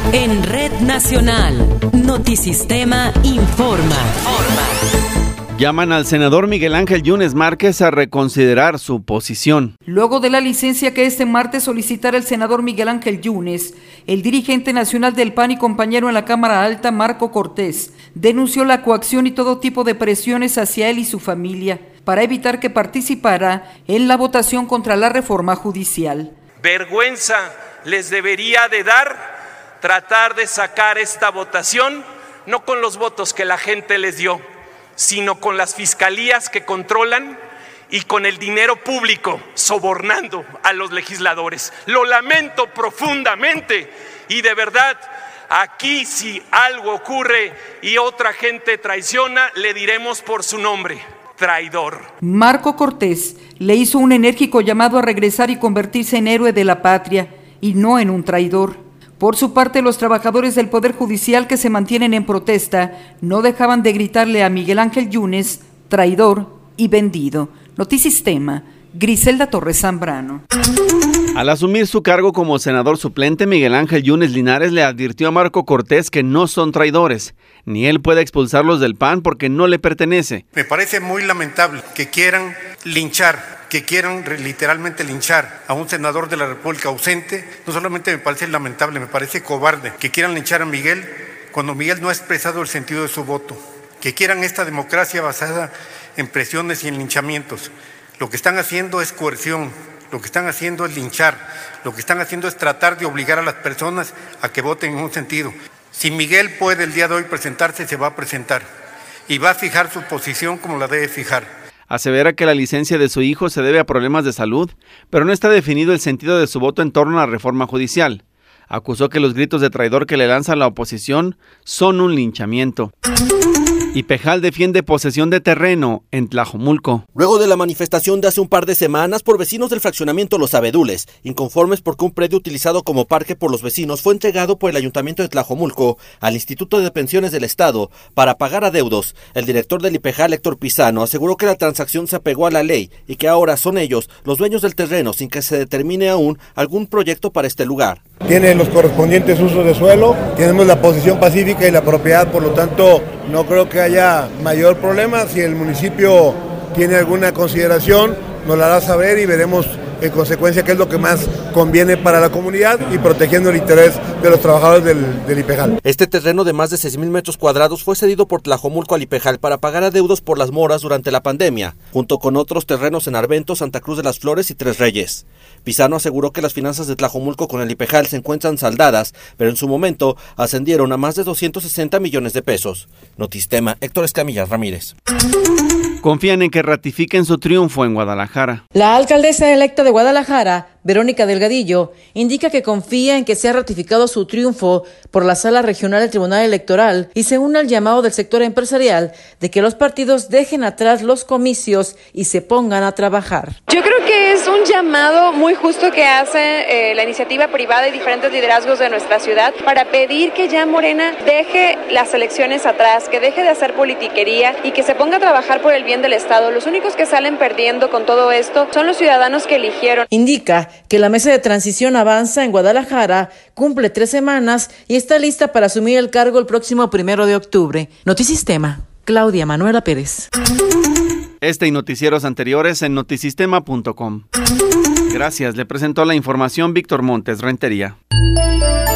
En Red Nacional, Notisistema informa. Llaman al senador Miguel Ángel Yunes Márquez a reconsiderar su posición. Luego de la licencia que este martes solicitara el senador Miguel Ángel Yunes, el dirigente nacional del PAN y compañero en la Cámara Alta, Marco Cortés, denunció la coacción y todo tipo de presiones hacia él y su familia para evitar que participara en la votación contra la reforma judicial. Vergüenza les debería de dar tratar de sacar esta votación, no con los votos que la gente les dio, sino con las fiscalías que controlan y con el dinero público sobornando a los legisladores. Lo lamento profundamente y de verdad, aquí si algo ocurre y otra gente traiciona, le diremos por su nombre: traidor. Marco Cortés le hizo un enérgico llamado a regresar y convertirse en héroe de la patria y no en un traidor. Por su parte, los trabajadores del Poder Judicial que se mantienen en protesta no dejaban de gritarle a Miguel Ángel Yunes, traidor y vendido. Notisistema, Griselda Torres Zambrano. Al asumir su cargo como senador suplente, Miguel Ángel Yunes Linares le advirtió a Marco Cortés que no son traidores, ni él puede expulsarlos del PAN porque no le pertenece. Me parece muy lamentable que quieran linchar, que quieran literalmente linchar a un senador de la República ausente. No solamente me parece lamentable, me parece cobarde que quieran linchar a Miguel cuando Miguel no ha expresado el sentido de su voto, que quieran esta democracia basada en presiones y en linchamientos. Lo que están haciendo es coerción, lo que están haciendo es linchar, lo que están haciendo es tratar de obligar a las personas a que voten en un sentido. Si Miguel puede el día de hoy presentarse, se va a presentar y va a fijar su posición como la debe fijar. Asevera que la licencia de su hijo se debe a problemas de salud, pero no está definido el sentido de su voto en torno a la reforma judicial. Acusó que los gritos de traidor que le lanza la oposición son un linchamiento. Ipejal defiende posesión de terreno en Tlajomulco. Luego de la manifestación de hace un par de semanas por vecinos del fraccionamiento Los Abedules, inconformes porque un predio utilizado como parque por los vecinos fue entregado por el Ayuntamiento de Tlajomulco al Instituto de Pensiones del Estado para pagar adeudos, el director del Ipejal, Héctor Pizano, aseguró que la transacción se apegó a la ley y que ahora son ellos los dueños del terreno sin que se determine aún algún proyecto para este lugar. Tiene los correspondientes usos de suelo, tenemos la posesión pacífica y la propiedad, por lo tanto no creo que haya mayor problema. Si el municipio tiene alguna consideración, nos la hará saber y veremos en consecuencia qué es lo que más conviene para la comunidad y protegiendo el interés de los trabajadores del Ipejal. Este terreno de más de 6,000 metros cuadrados fue cedido por Tlajomulco al Ipejal para pagar adeudos por las moras durante la pandemia, junto con otros terrenos en Arvento, Santa Cruz de las Flores y Tres Reyes. Pizano aseguró que las finanzas de Tlajomulco con el Ipejal se encuentran saldadas, pero en su momento ascendieron a más de 260 millones de pesos. Notisistema, Héctor Escamilla Ramírez. Confían en que ratifiquen su triunfo en Guadalajara. La alcaldesa electa de Guadalajara, Verónica Delgadillo, indica que confía en que sea ratificado su triunfo por la Sala Regional del Tribunal Electoral y se une al llamado del sector empresarial de que los partidos dejen atrás los comicios y se pongan a trabajar. Yo creo que es un llamado muy justo que hace la iniciativa privada y diferentes liderazgos de nuestra ciudad para pedir que ya Morena deje las elecciones atrás, que deje de hacer politiquería y que se ponga a trabajar por el bien del Estado. Los únicos que salen perdiendo con todo esto son los ciudadanos que eligieron. Indica que la mesa de transición avanza en Guadalajara, cumple 3 semanas y está lista para asumir el cargo el próximo 1 de octubre. Notisistema, Claudia Manuela Pérez. Este y noticieros anteriores en notisistema.com. Gracias, le presentó la información Víctor Montes Rentería.